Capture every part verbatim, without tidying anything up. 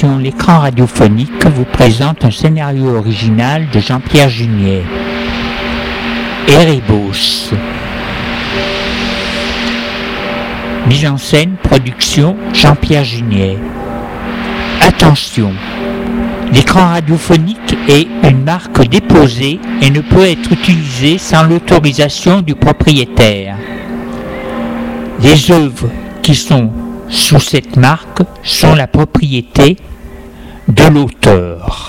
Attention, l'écran radiophonique vous présente un scénario original de Jean-Pierre Junier. Erebos. Mise en scène, production, Jean-Pierre Junier. Attention, l'écran radiophonique est une marque déposée et ne peut être utilisé sans l'autorisation du propriétaire. Les œuvres qui sont sous cette marque sont la propriété de l'auteur.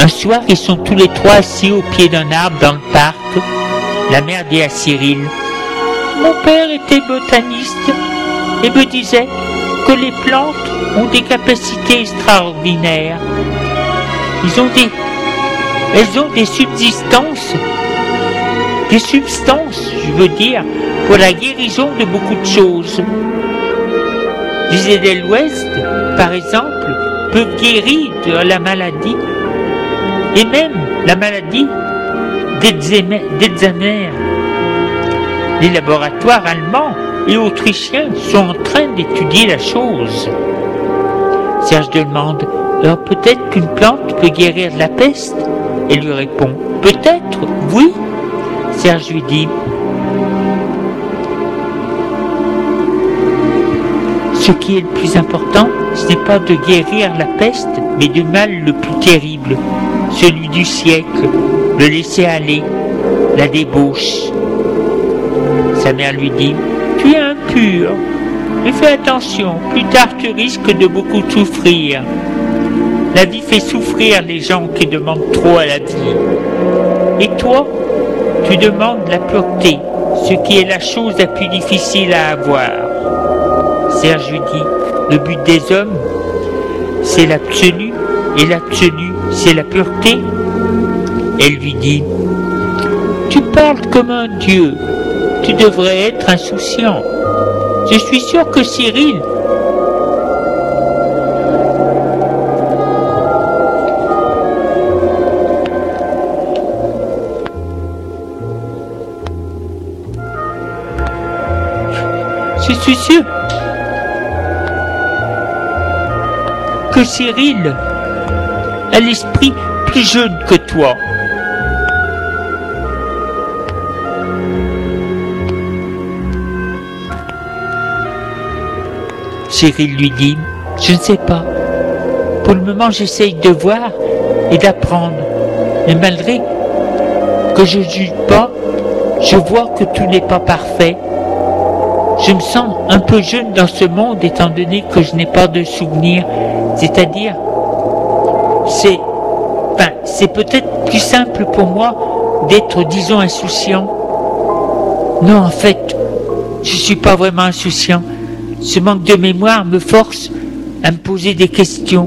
Un soir, ils sont tous les trois assis au pied d'un arbre dans le parc. La mère dit à Cyril: mon père était botaniste et me disait que les plantes ont des capacités extraordinaires. Ils ont des, elles ont des subsistances, des substances, je veux dire, pour la guérison de beaucoup de choses. Les Édelweiss, par exemple, peuvent guérir de la maladie, et même la maladie d'Alzheimer. Les laboratoires allemands et autrichiens sont en train d'étudier la chose. Serge demande: alors peut-être qu'une plante peut guérir de la peste? Elle lui répond: peut-être, oui. Serge lui dit: ce qui est le plus important, ce n'est pas de guérir la peste, mais du mal le plus terrible, celui du siècle, le laisser aller, la débauche. Sa mère lui dit: tu es impur, mais fais attention, plus tard tu risques de beaucoup souffrir. La vie fait souffrir les gens qui demandent trop à la vie. Et toi, tu demandes la pureté, ce qui est la chose la plus difficile à avoir. Serge lui dit: le but des hommes, c'est l'absolu, et l'absolu, c'est la pureté. Elle lui dit: tu parles comme un dieu, tu devrais être insouciant. Je suis sûr que Cyril Je suis sûr que Cyril a l'esprit plus jeune que toi. Cyril lui dit: je ne sais pas. Pour le moment, j'essaye de voir et d'apprendre. Mais malgré que je ne juge pas, je vois que tout n'est pas parfait. Je me sens un peu jeune dans ce monde étant donné que je n'ai pas de souvenirs. C'est-à-dire, c'est, enfin, c'est peut-être plus simple pour moi d'être, disons, insouciant. Non, en fait, je ne suis pas vraiment insouciant. Ce manque de mémoire me force à me poser des questions.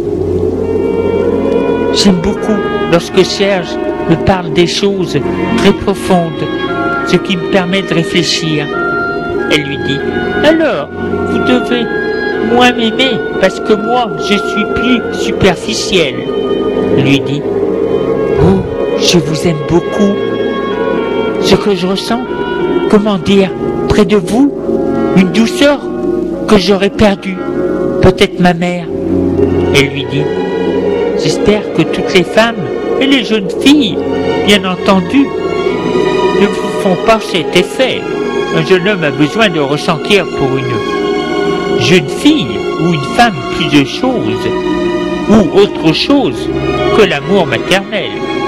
J'aime beaucoup lorsque Serge me parle des choses très profondes, ce qui me permet de réfléchir. Elle lui dit: alors, vous devez moins m'aimer parce que moi, je suis plus superficielle. Elle lui dit: oh, je vous aime beaucoup. Ce que je ressens, comment dire, près de vous, une douceur que j'aurais perdue, peut-être ma mère. Elle lui dit: j'espère que toutes les femmes et les jeunes filles, bien entendu, ne vous font pas cet effet. Un jeune homme a besoin de ressentir pour une jeune fille ou une femme plus de choses, ou autre chose que l'amour maternel.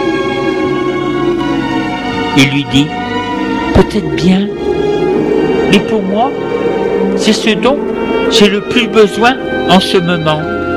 Il lui dit: peut-être bien, mais pour moi, c'est ce dont j'ai le plus besoin en ce moment.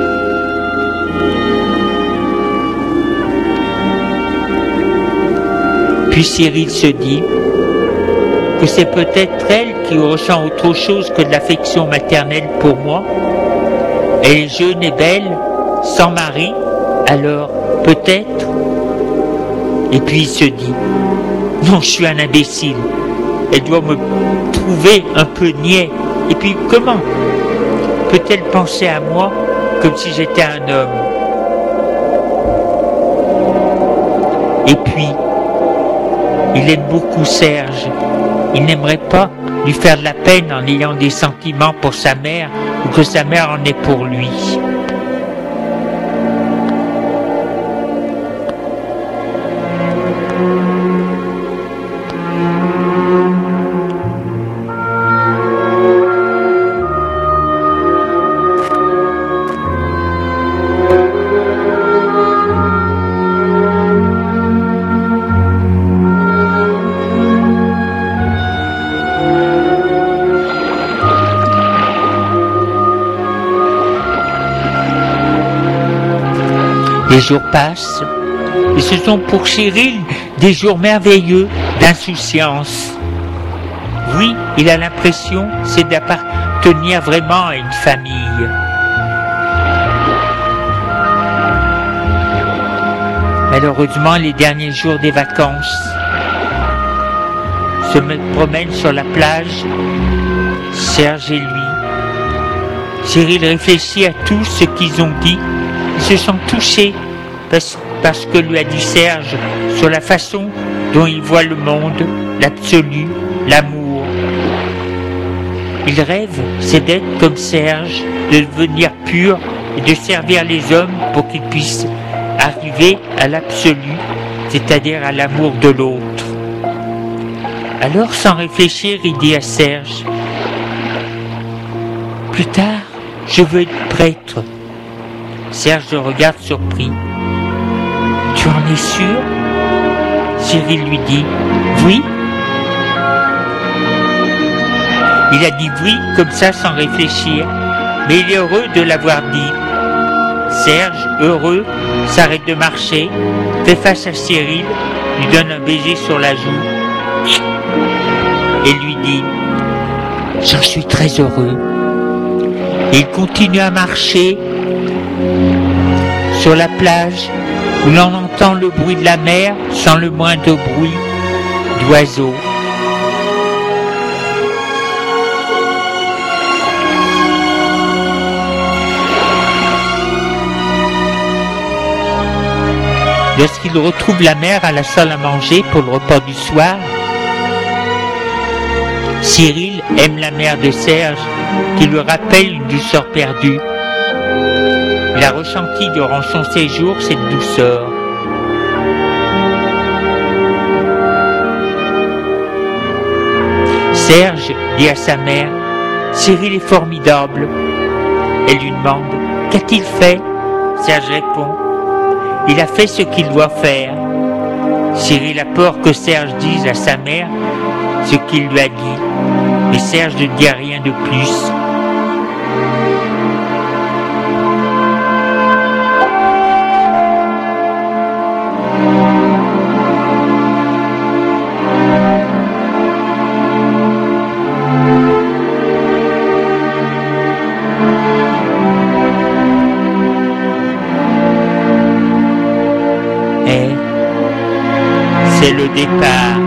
Puis Cyril se dit que c'est peut-être elle qui ressent autre chose que de l'affection maternelle pour moi. Elle est jeune et belle, sans mari, alors peut-être. Et puis il se dit: non, je suis un imbécile. Elle doit me trouver un peu niais. Et puis comment peut-elle penser à moi comme si j'étais un homme? Et puis, il aime beaucoup Serge. Il n'aimerait pas lui faire de la peine en ayant des sentiments pour sa mère ou que sa mère en ait pour lui. Les jours passent, et ce sont pour Cyril des jours merveilleux d'insouciance. Oui, il a l'impression, c'est d'appartenir vraiment à une famille. Malheureusement, les derniers jours des vacances se promènent sur la plage, Serge et lui. Cyril réfléchit à tout ce qu'ils ont dit. Il se sent touché parce, parce que lui a dit Serge sur la façon dont il voit le monde, l'absolu, l'amour. Il rêve, c'est d'être comme Serge, de devenir pur et de servir les hommes pour qu'ils puissent arriver à l'absolu, c'est-à-dire à l'amour de l'autre. Alors, sans réfléchir, il dit à Serge, « Plus tard, je veux être prêtre. » Serge le regarde surpris. « Tu en es sûr ?» Cyril lui dit, « Oui. » Il a dit oui comme ça sans réfléchir, mais il est heureux de l'avoir dit. Serge, heureux, s'arrête de marcher, fait face à Cyril, lui donne un baiser sur la joue et lui dit « J'en suis très heureux ». Et il continue à marcher sur la plage où l'on entend le bruit de la mer sans le moindre bruit d'oiseaux. Lorsqu'il retrouve la mère à la salle à manger pour le repas du soir, Cyril aime la mère de Serge qui lui rappelle une douceur perdue. Il a ressenti durant son séjour cette douceur. Serge dit à sa mère « Cyril est formidable ». Elle lui demande « Qu'a-t-il fait ?» Serge répond « Il a fait ce qu'il doit faire ». Cyril a peur que Serge dise à sa mère ce qu'il lui a dit, mais Serge ne dit rien de plus. C'est le départ.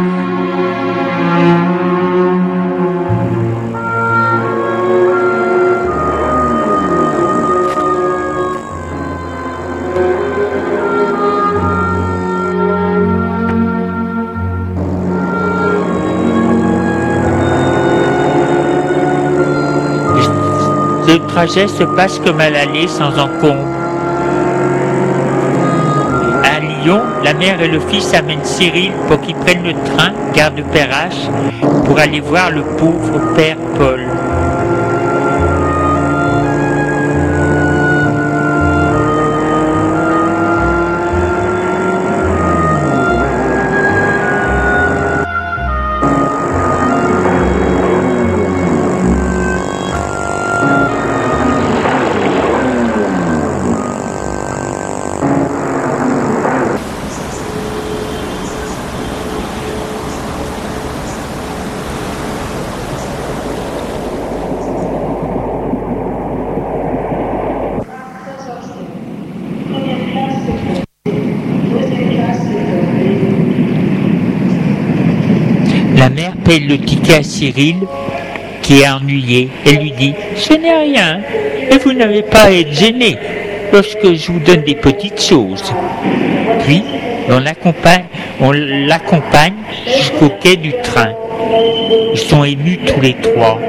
Le trajet se passe comme à l'aller sans encombre. La mère et le fils amènent Cyril pour qu'il prenne le train, gare de Perrache, pour aller voir le pauvre père Paul. La mère paye le ticket à Cyril, qui est ennuyé. Elle lui dit « Ce n'est rien, et vous n'avez pas à être gêné lorsque je vous donne des petites choses. » Puis, on l'accompagne, on l'accompagne jusqu'au quai du train. Ils sont émus tous les trois.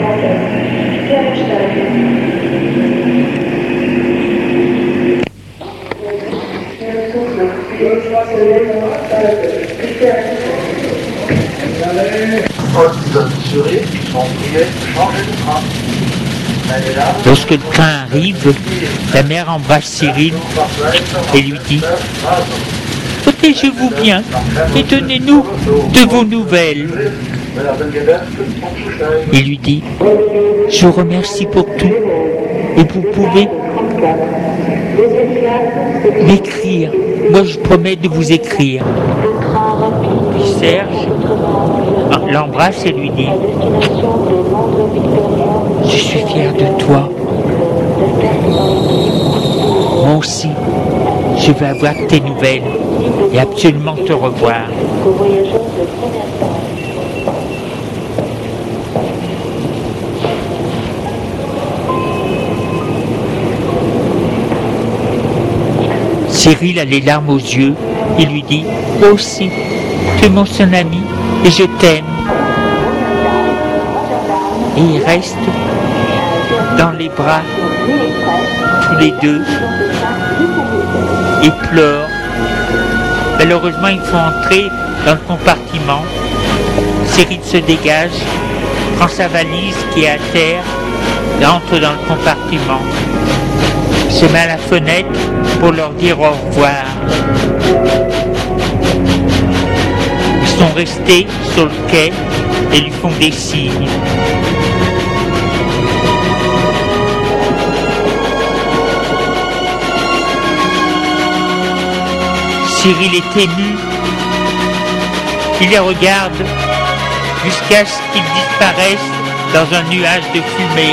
Lorsque le train arrive, la mère embrasse Cyril et lui dit « Protégez-vous bien et donnez-nous de vos nouvelles. » Il lui dit « Je vous remercie pour tout et vous pouvez M'écrire. Moi, je promets de vous écrire. Puis Serge l'embrasse et lui dit: je suis fier de toi. Moi aussi, je vais avoir tes nouvelles et absolument te revoir. Cyril a les larmes aux yeux. Il lui dit: moi aussi, tu es mon seul ami et je t'aime. Et ils restent dans les bras, tous les deux, et pleurent. Malheureusement, il faut entrer dans le compartiment. Cyril se dégage, prend sa valise qui est à terre et entre dans le compartiment. Il se met à la fenêtre pour leur dire au revoir. Ils sont restés sur le quai et lui font des signes. Cyril est ému. Il les regarde jusqu'à ce qu'ils disparaissent dans un nuage de fumée.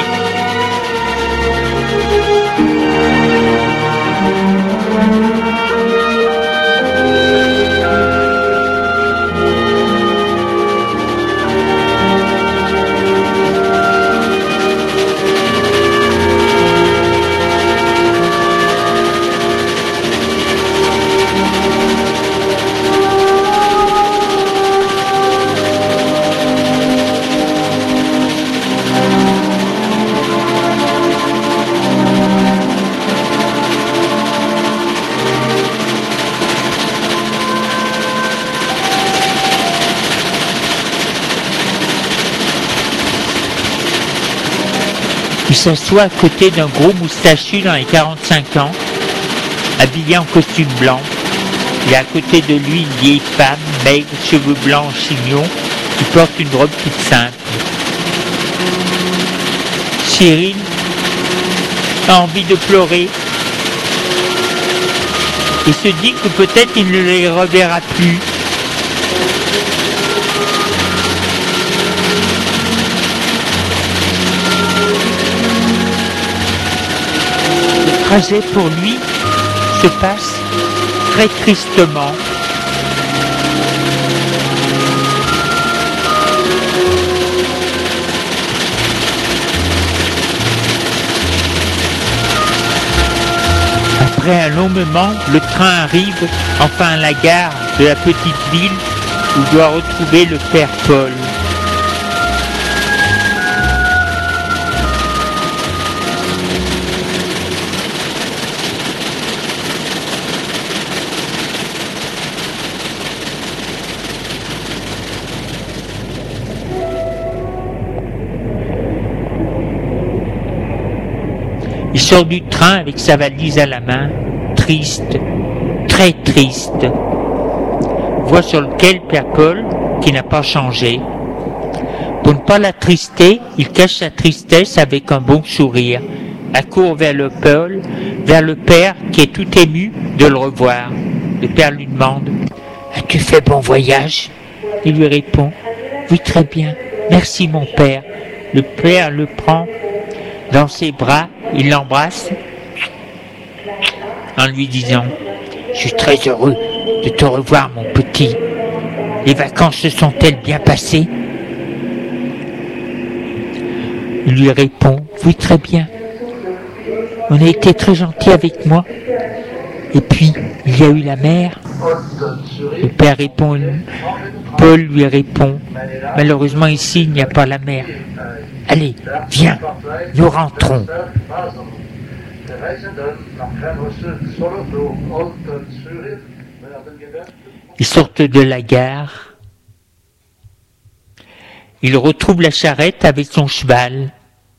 Il s'assoit à côté d'un gros moustachu dans les quarante-cinq ans, habillé en costume blanc. Il y a à côté de lui une vieille femme, maigre, cheveux blancs en chignon, qui porte une robe toute simple. Cyril a envie de pleurer et se dit que peut-être il ne les reverra plus. Le trajet pour lui se passe très tristement. Après un long moment, le train arrive enfin à la gare de la petite ville où doit retrouver le père Paul. Il sort du train avec sa valise à la main, triste, très triste. Voit sur lequel Père Paul, qui n'a pas changé. Pour ne pas l'attrister, il cache sa tristesse avec un bon sourire, accourt vers le Paul, vers le Père qui est tout ému de le revoir. Le Père lui demande: as-tu fait bon voyage? Il lui répond: oui, très bien, merci mon Père. Le Père le prend dans ses bras, il l'embrasse en lui disant: je suis très heureux de te revoir mon petit. Les vacances se sont-elles bien passées? Il lui répond: oui, très bien. On a été très gentils avec moi. Et puis, il y a eu la mer. Le Père répond, Paul lui répond: malheureusement ici, il n'y a pas la mer. Allez, viens, nous rentrons. Ils sortent de la gare. Il retrouve la charrette avec son cheval.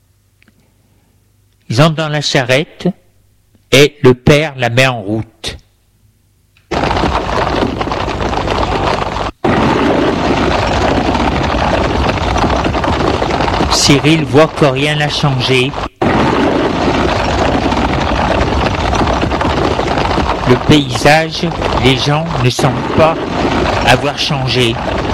Ils entrent dans la charrette et le père la met en route. Cyril voit que rien n'a changé. le paysage, les gens ne semblent pas avoir changé.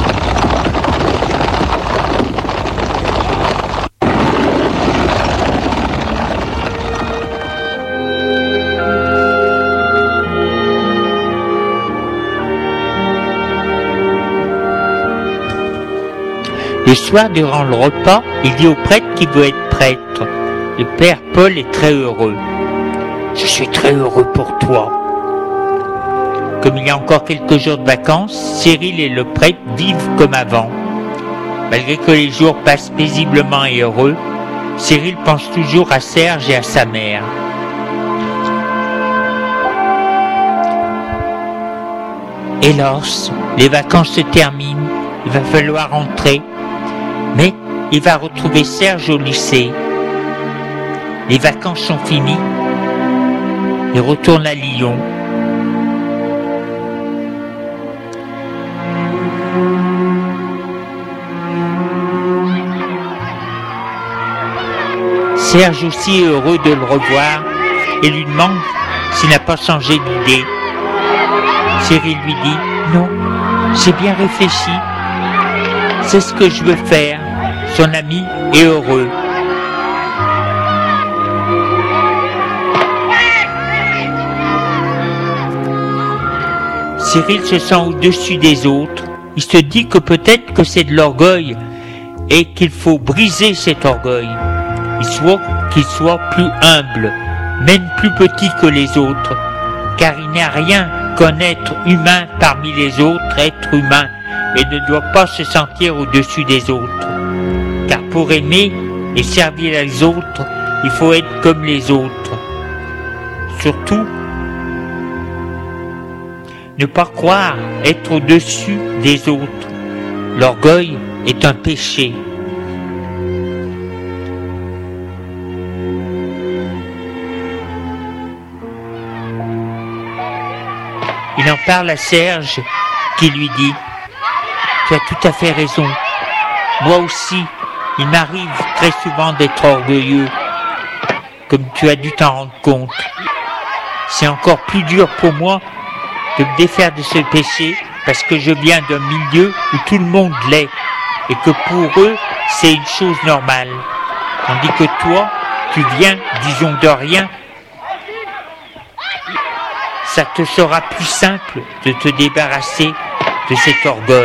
Le soir, durant le repas, il dit au prêtre qu'il veut être prêtre. Le père Paul est très heureux. « Je suis très heureux pour toi. » Comme il y a encore quelques jours de vacances, Cyril et le prêtre vivent comme avant. Malgré que les jours passent paisiblement et heureux, Cyril pense toujours à Serge et à sa mère. Hélas, les vacances se terminent, il va falloir rentrer. Mais il va retrouver Serge au lycée. Les vacances sont finies. Il retourne à Lyon. Serge aussi est heureux de le revoir et lui demande s'il n'a pas changé d'idée. Cyril lui dit « Non, j'ai bien réfléchi. C'est ce que je veux faire. » Son ami est heureux. Cyril se sent au-dessus des autres. Il se dit que peut-être que c'est de l'orgueil et qu'il faut briser cet orgueil. Il soit qu'il soit plus humble, même plus petit que les autres, car il n'y a rien qu'un être humain parmi les autres êtres humains et ne doit pas se sentir au-dessus des autres. Car pour aimer et servir les autres, il faut être comme les autres. Surtout, ne pas croire être au-dessus des autres. L'orgueil est un péché. Il en parle à Serge qui lui dit « Tu as tout à fait raison. Moi aussi, il m'arrive très souvent d'être orgueilleux, comme tu as dû t'en rendre compte. C'est encore plus dur pour moi de me défaire de ce péché parce que je viens d'un milieu où tout le monde l'est et que pour eux, c'est une chose normale. Tandis que toi, tu viens, disons de rien, ça te sera plus simple de te débarrasser de cet orgueil. »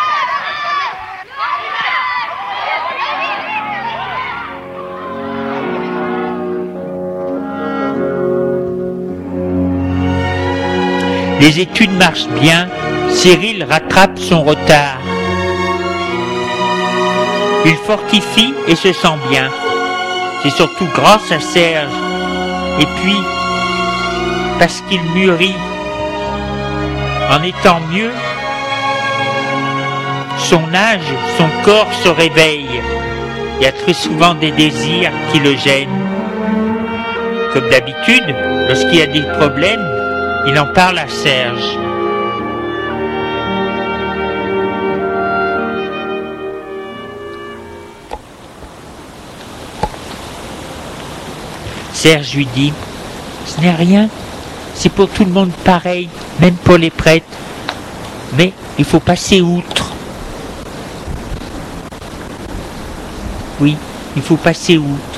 Les études marchent bien, Cyril rattrape son retard. Il fortifie et se sent bien. C'est surtout grâce à Serge. Et puis, parce qu'il mûrit. En étant mieux, son âge, son corps se réveille. Il y a très souvent des désirs qui le gênent. Comme d'habitude, lorsqu'il y a des problèmes, il en parle à Serge. Serge lui dit « Ce n'est rien, c'est pour tout le monde pareil, même pour les prêtres. Mais il faut passer outre. » Oui, il faut passer outre.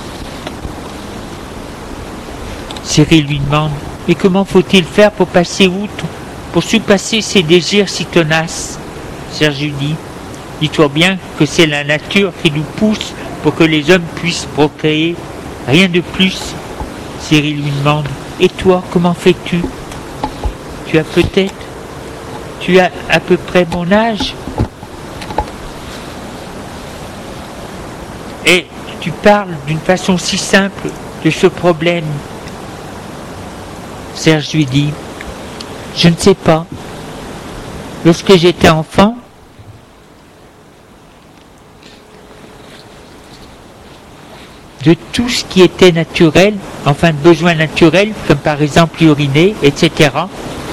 Cyril lui demande « Mais comment faut-il faire pour passer outre, pour surpasser ces désirs si tenaces ?» Serge lui dit « Dis-toi bien que c'est la nature qui nous pousse pour que les hommes puissent procréer, rien de plus. » Cyril lui demande « Et toi, comment fais-tu ? Tu as peut-être, tu as à peu près mon âge ? Et tu parles d'une façon si simple de ce problème. » Serge lui dit « Je ne sais pas. Lorsque j'étais enfant, de tout ce qui était naturel, enfin de besoins naturels, comme par exemple uriner, et cetera,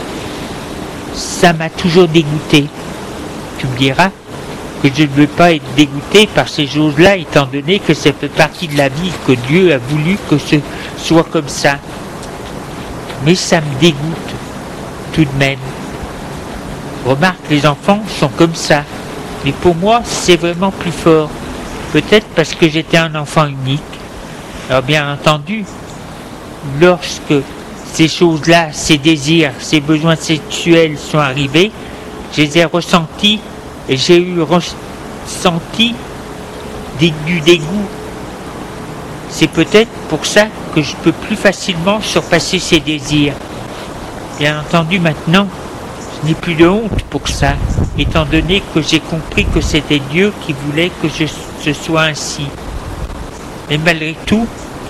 ça m'a toujours dégoûté. Tu me diras que je ne veux pas être dégoûté par ces choses-là, étant donné que ça fait partie de la vie, que Dieu a voulu que ce soit comme ça. mais ça me dégoûte tout de même. Remarque, les enfants sont comme ça, mais pour moi, c'est vraiment plus fort. Peut-être parce que j'étais un enfant unique. Alors bien entendu, lorsque ces choses-là, ces désirs, ces besoins sexuels sont arrivés, je les ai ressentis et j'ai eu ressenti des, du dégoût. C'est peut-être pour ça que je peux plus facilement surpasser ces désirs. Bien entendu, maintenant, je n'ai plus de honte pour ça, étant donné que j'ai compris que c'était Dieu qui voulait que je, je sois ainsi. Mais malgré tout,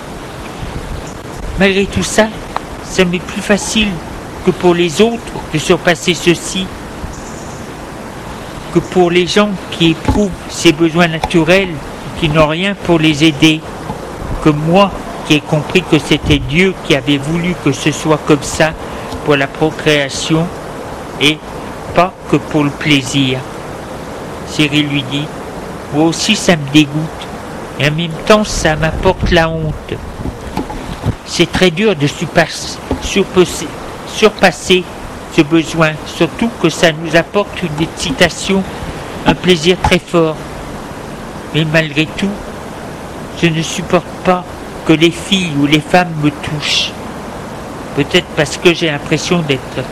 malgré tout ça, ça m'est plus facile que pour les autres de surpasser ceci, que pour les gens qui éprouvent ces besoins naturels et qui n'ont rien pour les aider, que moi qui ai compris que c'était Dieu qui avait voulu que ce soit comme ça pour la procréation et pas que pour le plaisir. Cyril lui dit, moi aussi ça me dégoûte et en même temps ça m'apporte la honte. C'est très dur de surpasser, surpasser, surpasser ce besoin, surtout que ça nous apporte une excitation, un plaisir très fort. Mais malgré tout, je ne supporte pas que les filles ou les femmes me touchent. Peut-être parce que j'ai l'impression d'être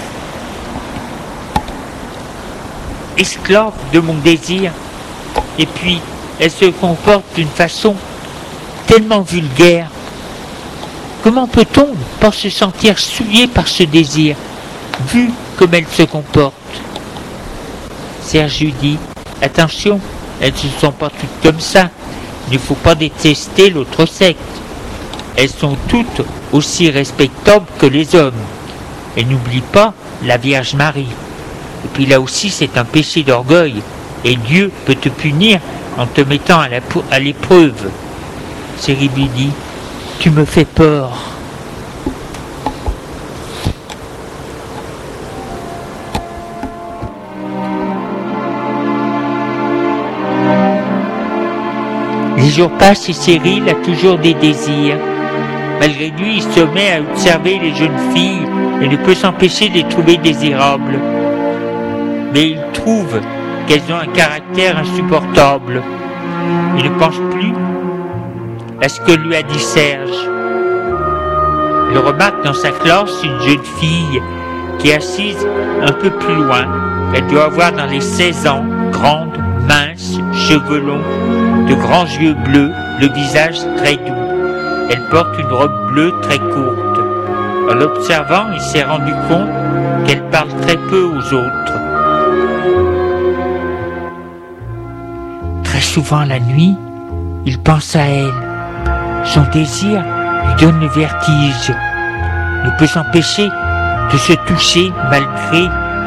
esclave de mon désir. Et puis, elles se comportent d'une façon tellement vulgaire. Comment peut-on pas se sentir souillé par ce désir, vu comme elles se comportent? Serge lui dit, attention, elles ne sont pas toutes comme ça. Il ne faut pas détester l'autre secte. Elles sont toutes aussi respectables que les hommes. Et n'oublie pas la Vierge Marie. Et puis là aussi, c'est un péché d'orgueil. Et Dieu peut te punir en te mettant à, la, à l'épreuve. Cyril lui dit, tu me fais peur. Les jours passent et Cyril a toujours des désirs. Malgré lui, il se met à observer les jeunes filles et ne peut s'empêcher de les trouver désirables. Mais il trouve qu'elles ont un caractère insupportable. Il ne pense plus à ce que lui a dit Serge. Il remarque dans sa classe une jeune fille qui est assise un peu plus loin. Elle doit avoir dans les seize ans, grande, mince, cheveux longs, de grands yeux bleus, le visage très doux. Elle porte une robe bleue très courte. En l'observant, il s'est rendu compte qu'elle parle très peu aux autres. Très souvent la nuit, il pense à elle. Son désir lui donne le vertige. Il ne peut s'empêcher de se toucher malgré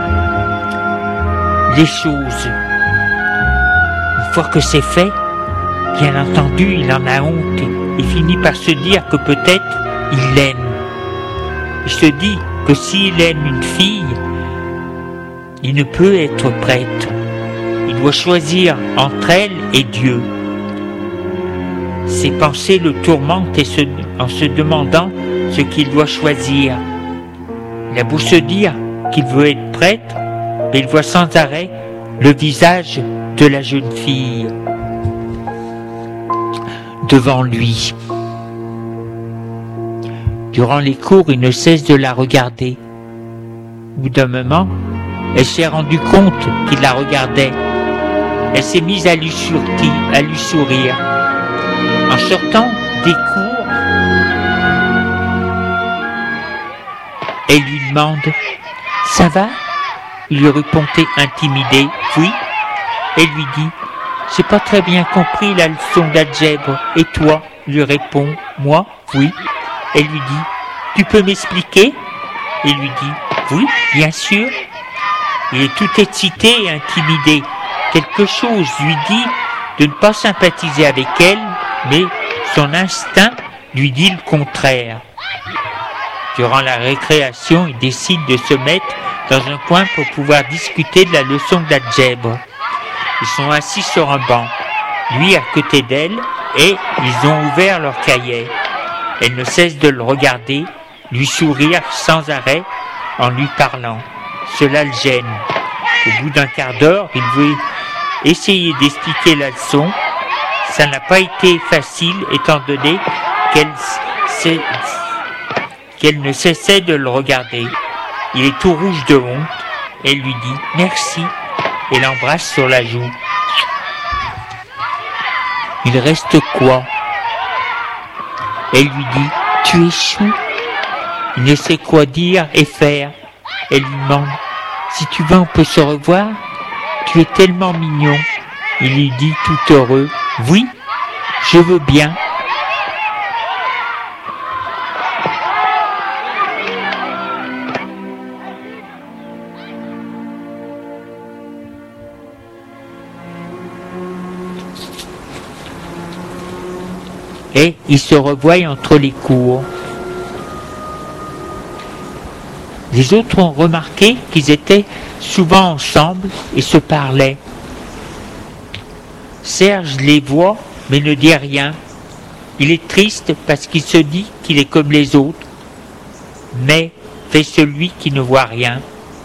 les choses. Une fois que c'est fait, bien entendu, il en a honte et finit par se dire que peut-être il l'aime. Il se dit que s'il aime une fille, il ne peut être prêtre. Il doit choisir entre elle et Dieu. Ses pensées le tourmentent et se, en se demandant ce qu'il doit choisir. Il a beau se dire qu'il veut être prêtre, mais il voit sans arrêt le visage de la jeune fille devant lui. Durant les cours, il ne cesse de la regarder. Au bout d'un moment, elle s'est rendue compte qu'il la regardait. Elle s'est mise à lui, sourire, à lui sourire. En sortant des cours, elle lui demande « Ça va ?» Il lui répondait intimidé « Oui ». Elle lui dit « J'ai pas très bien compris la leçon d'algèbre. Et toi ?» Il lui répond « Moi, oui ». Elle lui dit « Tu peux m'expliquer ?» Il lui dit « Oui, bien sûr ». Il est tout excité et intimidé. Quelque chose lui dit de ne pas sympathiser avec elle, mais son instinct lui dit le contraire. Durant la récréation, il décide de se mettre dans un coin pour pouvoir discuter de la leçon d'algèbre. Ils sont assis sur un banc, lui à côté d'elle, et ils ont ouvert leur cahier. Elle ne cesse de le regarder, lui sourire sans arrêt en lui parlant. Cela le gêne. Au bout d'un quart d'heure, il veut essayer d'expliquer la leçon. Ça n'a pas été facile étant donné qu'elle, qu'elle ne cessait de le regarder. Il est tout rouge de honte. Elle lui dit « Merci » et l'embrasse sur la joue. Il reste quoi? Elle lui dit « Tu es chou ». Il ne sait quoi dire et faire. Elle lui demande « Si tu veux, on peut se revoir? Tu es tellement mignon. » Il lui dit tout heureux « Oui, je veux bien. » Et ils se revoient entre les cours. Les autres ont remarqué qu'ils étaient souvent ensemble et se parlaient. Serge les voit mais ne dit rien. Il est triste parce qu'il se dit qu'il est comme les autres, mais fait celui qui ne voit rien.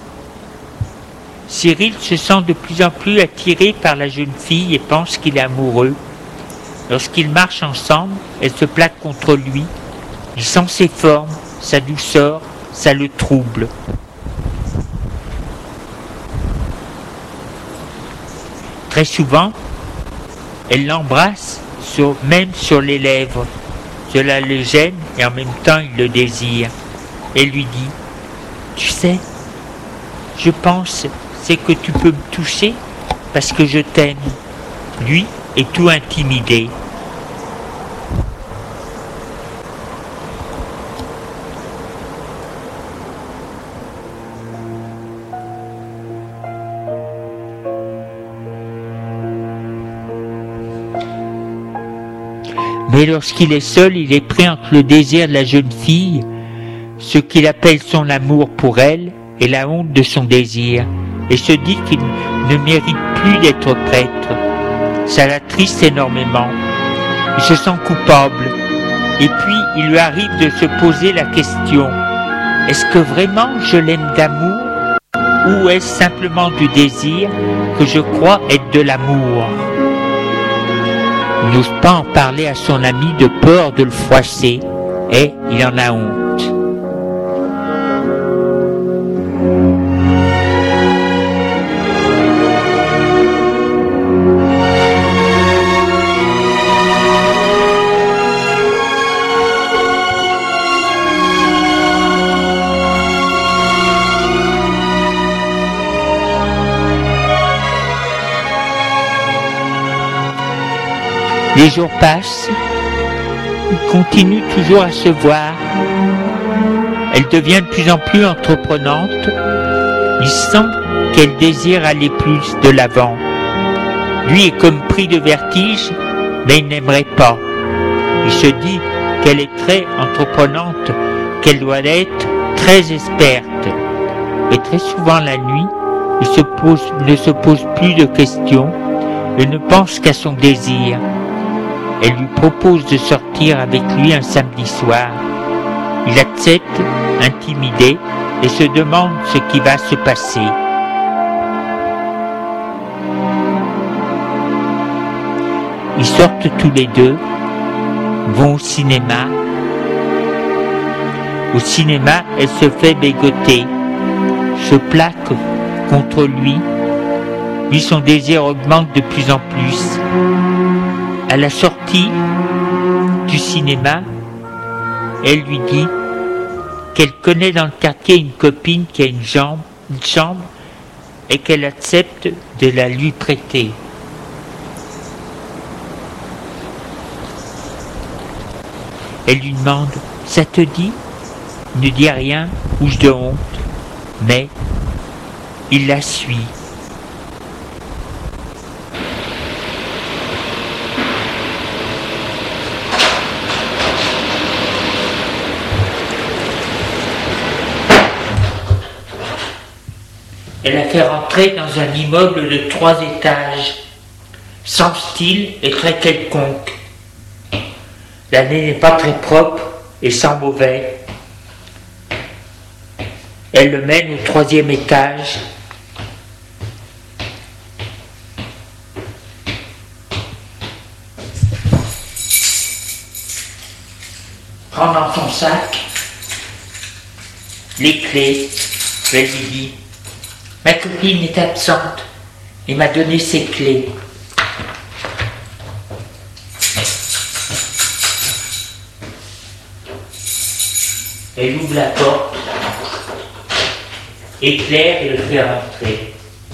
Cyril se sent de plus en plus attiré par la jeune fille et pense qu'il est amoureux. Lorsqu'ils marchent ensemble, elle se plaque contre lui. Il sent ses formes, sa douceur, ça le trouble. Très souvent, elle l'embrasse, sur, même sur les lèvres. Cela le gêne et en même temps il le désire. Elle lui dit « Tu sais, je pense c'est que tu peux me toucher parce que je t'aime. » Lui est tout intimidé. Mais lorsqu'il est seul, il est pris entre le désir de la jeune fille, ce qu'il appelle son amour pour elle, et la honte de son désir, et se dit qu'il ne mérite plus d'être prêtre. Ça l'attriste énormément. Il se sent coupable. Et puis, il lui arrive de se poser la question, est-ce que vraiment je l'aime d'amour, ou est-ce simplement du désir que je crois être de l'amour? Il n'ose pas en parler à son ami de peur de le froisser, et il en a honte. Les jours passent, ils continuent toujours à se voir. Elle devient de plus en plus entreprenante. Il sent qu'elle désire aller plus de l'avant. Lui est comme pris de vertige, mais il n'aimerait pas. Il se dit qu'elle est très entreprenante, qu'elle doit être très experte. Et très souvent la nuit, il se pose, ne se pose plus de questions et ne pense qu'à son désir. Elle lui propose de sortir avec lui un samedi soir. Il accepte, intimidé, et se demande ce qui va se passer. Ils sortent tous les deux, vont au cinéma. Au cinéma, elle se fait bégoter, se plaque contre lui. Lui, son désir augmente de plus en plus. À la sortie du cinéma, elle lui dit qu'elle connaît dans le quartier une copine qui a une, jambe, une chambre et qu'elle accepte de la lui prêter. Elle lui demande « Ça te dit ?» Il ne dit rien, bouche de honte, mais il la suit. Elle a fait rentrer dans un immeuble de trois étages, sans style et très quelconque. L'année n'est pas très propre et sans mauvais. Elle le mène au troisième étage. Prend dans son sac les clés. Elle lui dit, ma copine est absente et m'a donné ses clés. Elle ouvre la porte, éclaire et le fait rentrer.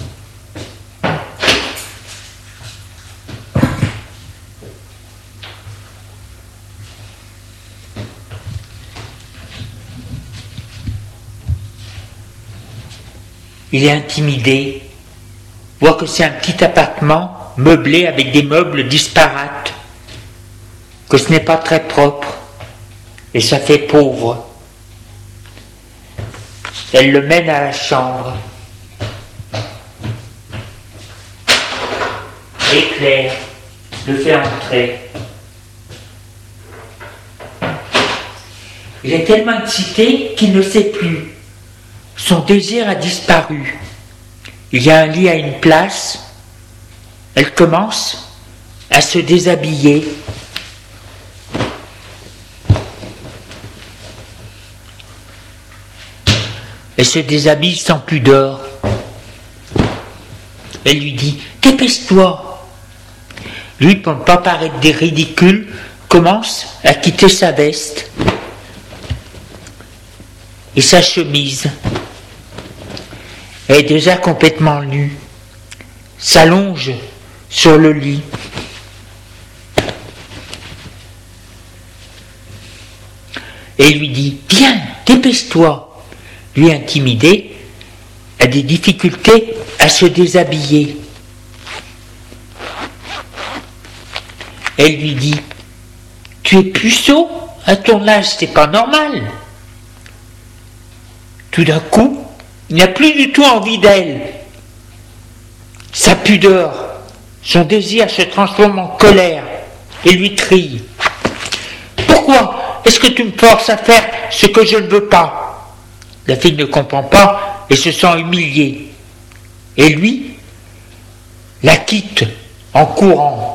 Il est intimidé, voit que c'est un petit appartement meublé avec des meubles disparates, que ce n'est pas très propre, et ça fait pauvre. Elle le mène à la chambre, éclaire, le fait entrer. Il est tellement excité qu'il ne sait plus. Son désir a disparu. Il y a un lit à une place. Elle commence à se déshabiller. Elle se déshabille sans pudeur. Elle lui dit « Dépêche-toi !» Lui, pour ne pas paraître des ridicules, commence à quitter sa veste et sa chemise. Elle est déjà complètement nue, s'allonge sur le lit. Et lui dit « Viens, dépêche-toi !» Lui, intimidé, a des difficultés à se déshabiller. Elle lui dit « Tu es puceau, à ton âge, c'est pas normal !» Tout d'un coup, il n'a plus du tout envie d'elle. Sa pudeur, son désir se transforme en colère et lui crie « Pourquoi est-ce que tu me forces à faire ce que je ne veux pas ?» La fille ne comprend pas et se sent humiliée. Et lui la quitte en courant.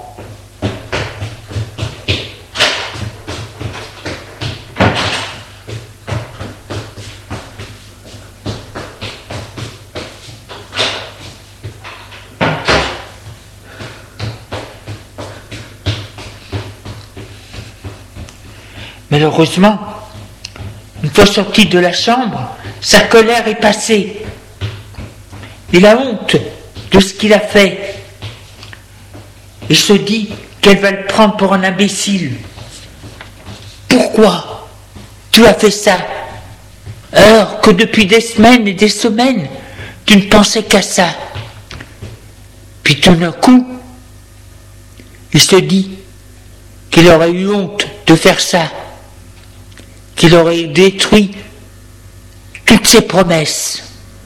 Malheureusement, une fois sorti de la chambre, sa colère est passée. Il a honte de ce qu'il a fait. Il se dit qu'elle va le prendre pour un imbécile. Pourquoi tu as fait ça, alors que depuis des semaines et des semaines, tu ne pensais qu'à ça? Puis tout d'un coup, il se dit qu'il aurait eu honte de faire ça, qu'il aurait détruit toutes ses promesses.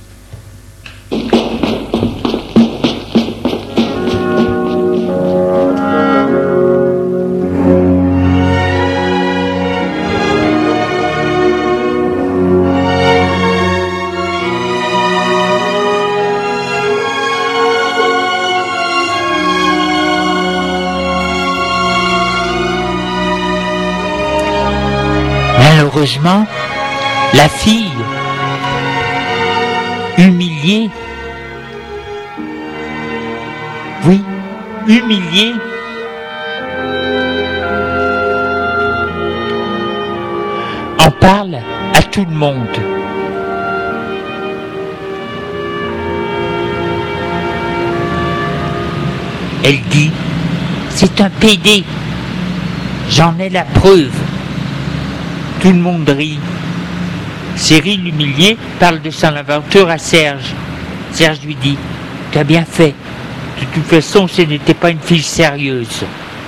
Malheureusement, la fille, humiliée, oui, humiliée, en parle à tout le monde. Elle dit, c'est un pédé, j'en ai la preuve. Tout le monde rit. Cyril, humilié, parle de son aventure à Serge. Serge lui dit, tu as bien fait. De toute façon, ce n'était pas une fille sérieuse.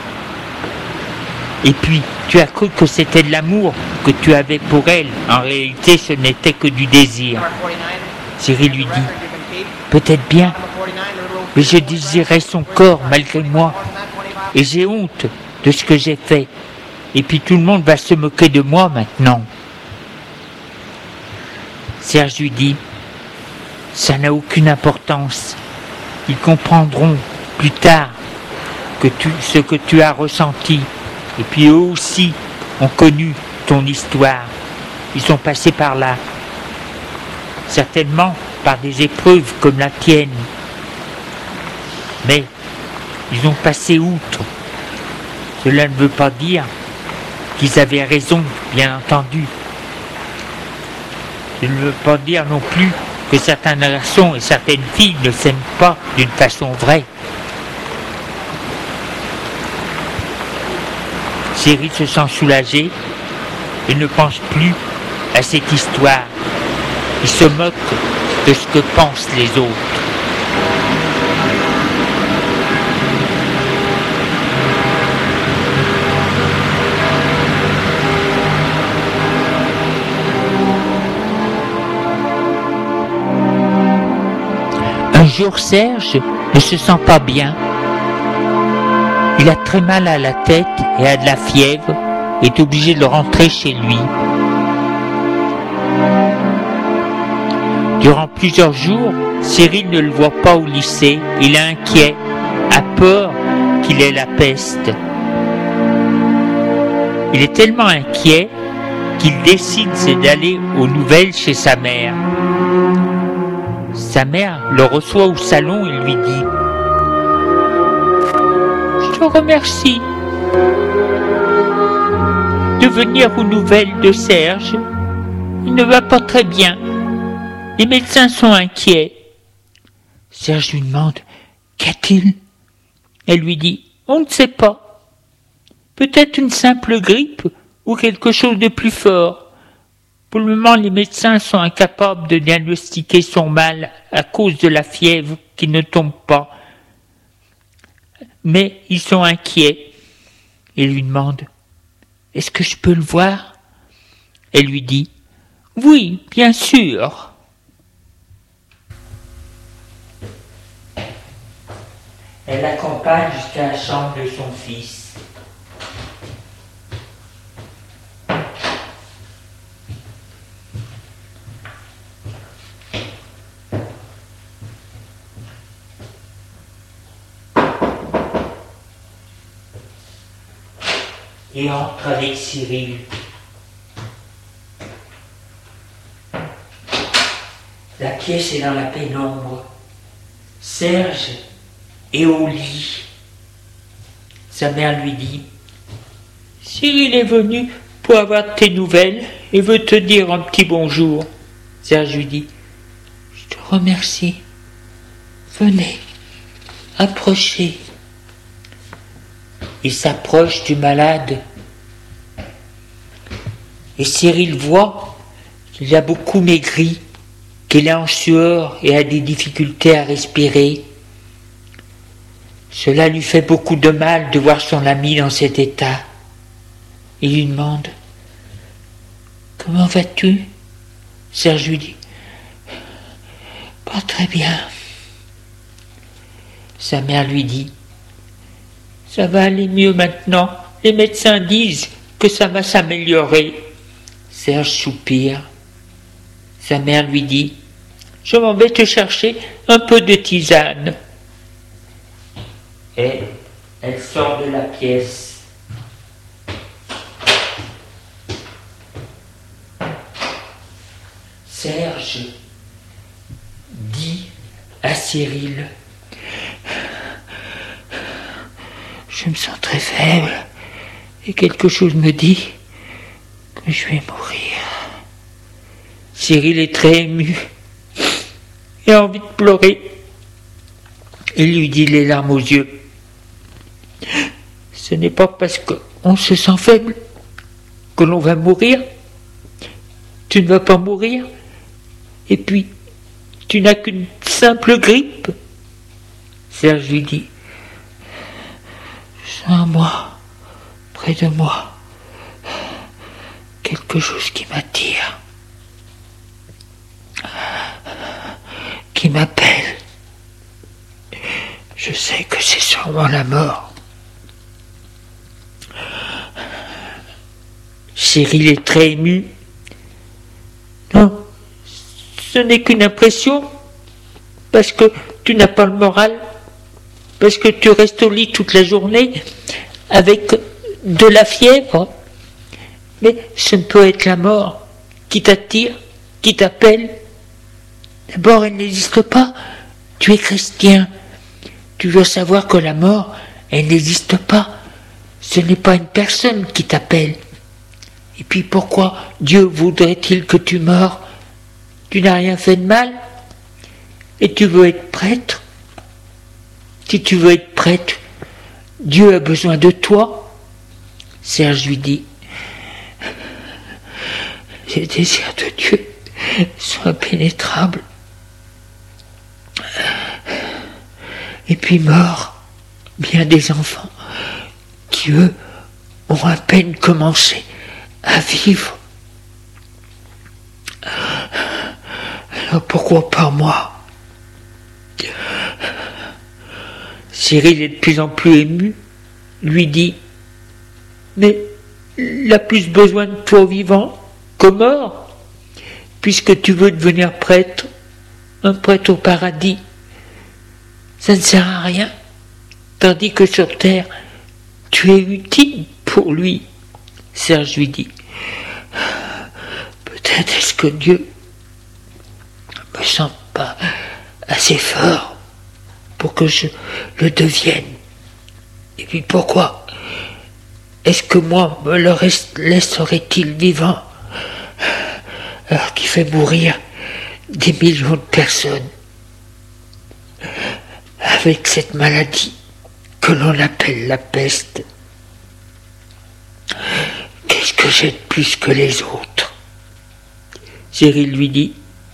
Et puis, tu as cru que c'était de l'amour que tu avais pour elle. En réalité, ce n'était que du désir. Cyril lui dit, peut-être bien, mais je désirais son corps malgré moi. Et j'ai honte de ce que j'ai fait. Et puis tout le monde va se moquer de moi maintenant. Serge lui dit, ça n'a aucune importance. Ils comprendront plus tard que tu, ce que tu as ressenti. Et puis eux aussi ont connu ton histoire. Ils sont passés par là. Certainement par des épreuves comme la tienne. Mais ils ont passé outre. Cela ne veut pas dire qu'ils avaient raison, bien entendu. Cela ne veut pas dire non plus que certains garçons et certaines filles ne s'aiment pas d'une façon vraie. Cyril se sent soulagé et ne pense plus à cette histoire. Il se moque de ce que pensent les autres. Un jour, Serge ne se sent pas bien. Il a très mal à la tête et a de la fièvre et est obligé de rentrer chez lui. Durant plusieurs jours, Cyril ne le voit pas au lycée. Il est inquiet, a peur qu'il ait la peste. Il est tellement inquiet qu'il décide d'aller aux nouvelles chez sa mère. Sa mère le reçoit au salon et lui dit « Je te remercie de venir aux nouvelles de Serge. Il ne va pas très bien. Les médecins sont inquiets. » Serge lui demande « Qu'a-t-il » Elle lui dit « On ne sait pas. Peut-être une simple grippe ou quelque chose de plus fort. Pour le moment, les médecins sont incapables de diagnostiquer son mal à cause de la fièvre qui ne tombe pas. Mais ils sont inquiets. » Il lui demande « Est-ce que je peux le voir ?» Elle lui dit « Oui, bien sûr. » Elle l'accompagne jusqu'à la chambre de son fils. Et entre avec Cyril. La pièce est dans la pénombre. Serge est au lit. Sa mère lui dit « Cyril est venu pour avoir tes nouvelles et veut te dire un petit bonjour. » Serge lui dit « Je te remercie. Venez, approchez. » Il s'approche du malade. Et Cyril voit qu'il a beaucoup maigri, qu'il est en sueur et a des difficultés à respirer. Cela lui fait beaucoup de mal de voir son ami dans cet état. Il lui demande « Comment vas-tu » Serge lui dit « Pas très bien. » Sa mère lui dit « Ça va aller mieux maintenant. Les médecins disent que ça va s'améliorer. » Serge soupire. Sa mère lui dit « Je m'en vais te chercher un peu de tisane. » Et elle sort de la pièce. Serge dit à Cyril « Je me sens très faible et quelque chose me dit que je vais mourir. » Cyril est très ému et a envie de pleurer. Il lui dit les larmes aux yeux « Ce n'est pas parce qu'on se sent faible que l'on va mourir. Tu ne vas pas mourir. Et puis, tu n'as qu'une simple grippe. » Serge lui dit « Sans moi, près de moi, quelque chose qui m'attire, qui m'appelle. Je sais que c'est sûrement la mort. » Cyril est très ému. « Non, ce n'est qu'une impression, parce que tu n'as pas le moral, parce que tu restes au lit toute la journée avec de la fièvre. Mais ce ne peut être la mort qui t'attire, qui t'appelle. D'abord, elle n'existe pas. Tu es chrétien. Tu dois savoir que la mort, elle n'existe pas. Ce n'est pas une personne qui t'appelle. Et puis pourquoi Dieu voudrait-il que tu meurs? Tu n'as rien fait de mal et tu veux être prêtre. Si tu veux être prêtre, Dieu a besoin de toi. Serge lui dit, les désirs de Dieu sont impénétrables. Et puis meurent bien des enfants qui, eux, ont à peine commencé à vivre. Alors pourquoi pas moi? Cyril est de plus en plus ému, lui dit, mais il a plus besoin de toi vivant que mort, puisque tu veux devenir prêtre, un prêtre au paradis. Ça ne sert à rien, tandis que sur terre, tu es utile pour lui. Serge lui dit, peut-être est-ce que Dieu ne me sent pas assez fort pour que je le devienne. Et puis pourquoi est-ce que moi me le laisserait-il vivant alors qu'il fait mourir des millions de personnes avec cette maladie que l'on appelle la peste? Qu'est-ce que j'ai de plus que les autres? Cyril lui dit,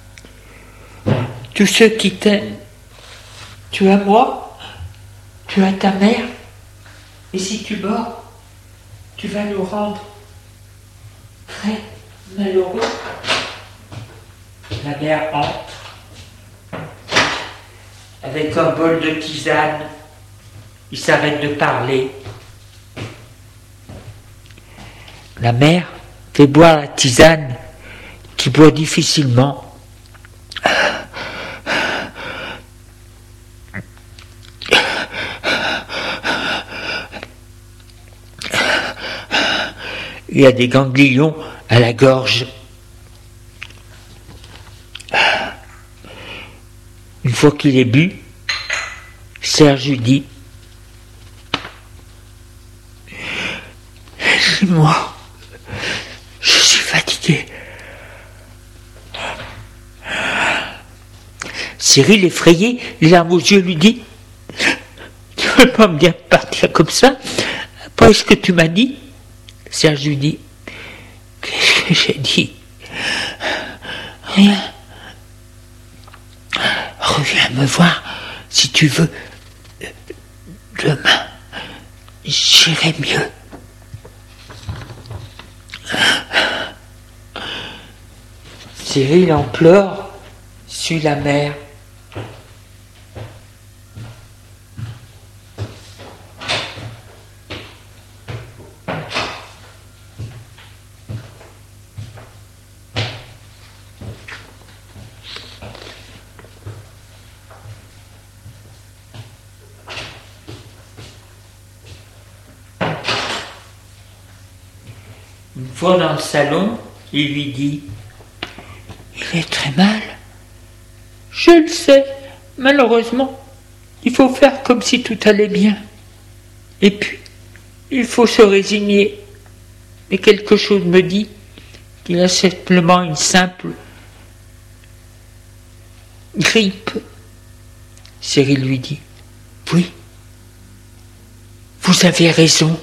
tous ceux qui t'aiment, tu as moi, tu as ta mère, et si tu meurs, tu vas nous rendre très malheureux. La mère entre avec un bol de tisane. Il s'arrête de parler. La mère fait boire la tisane qui boit difficilement. Il y a des ganglions à la gorge. Une fois qu'il est bu, Serge lui dit, moi, je suis fatigué. Cyril, effrayé, les larmes aux yeux, lui dit, tu ne veux pas bien partir comme ça après ce que tu m'as dit? Serge lui dit, qu'est-ce que j'ai dit? Rien. Reviens me voir si tu veux. Demain, j'irai mieux. Cyril en pleure, suit la mère. Une fois dans le salon, il lui dit, il est très mal. Je le sais, malheureusement. Il faut faire comme si tout allait bien. Et puis, il faut se résigner. Mais quelque chose me dit qu'il a simplement une simple grippe. Cyril lui dit, oui, vous avez raison.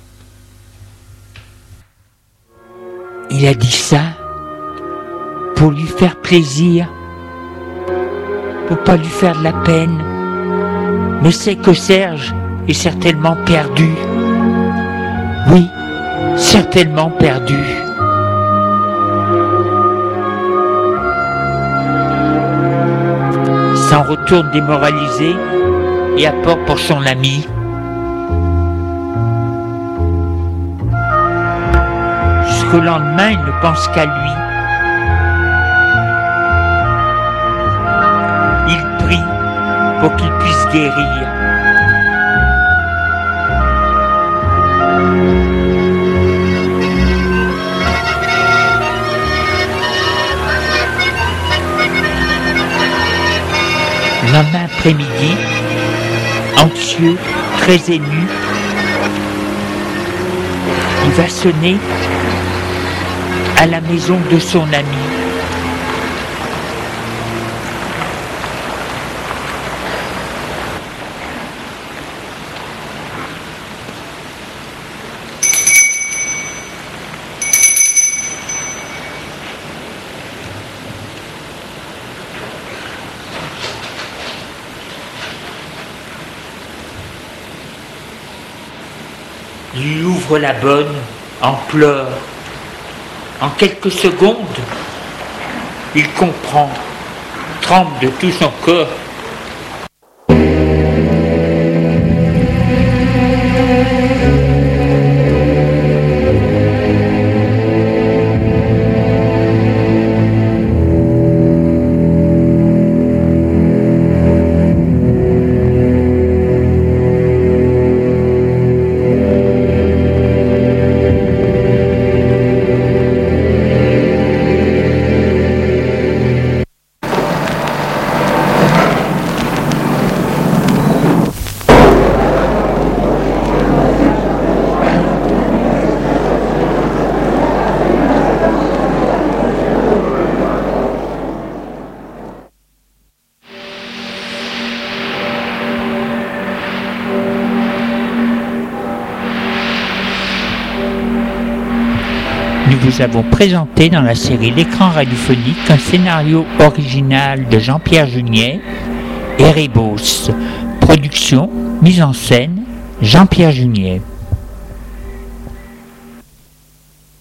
Il a dit ça pour lui faire plaisir, pour pas lui faire de la peine, mais c'est que Serge est certainement perdu. Oui, certainement perdu. S'en retourne démoralisé et apporte pour son ami. Jusqu'au lendemain, il ne pense qu'à lui. pour qu'il puisse guérir. Le lendemain après-midi, anxieux, très ému, il va sonner à la maison de son ami. Il ouvre la bonne en pleurs. En quelques secondes, il comprend, tremble de tout son corps. Nous vous avons présenté dans la série L'écran radiophonique un scénario original de Jean-Pierre Junier, Erebos. Production, mise en scène, Jean-Pierre Junier.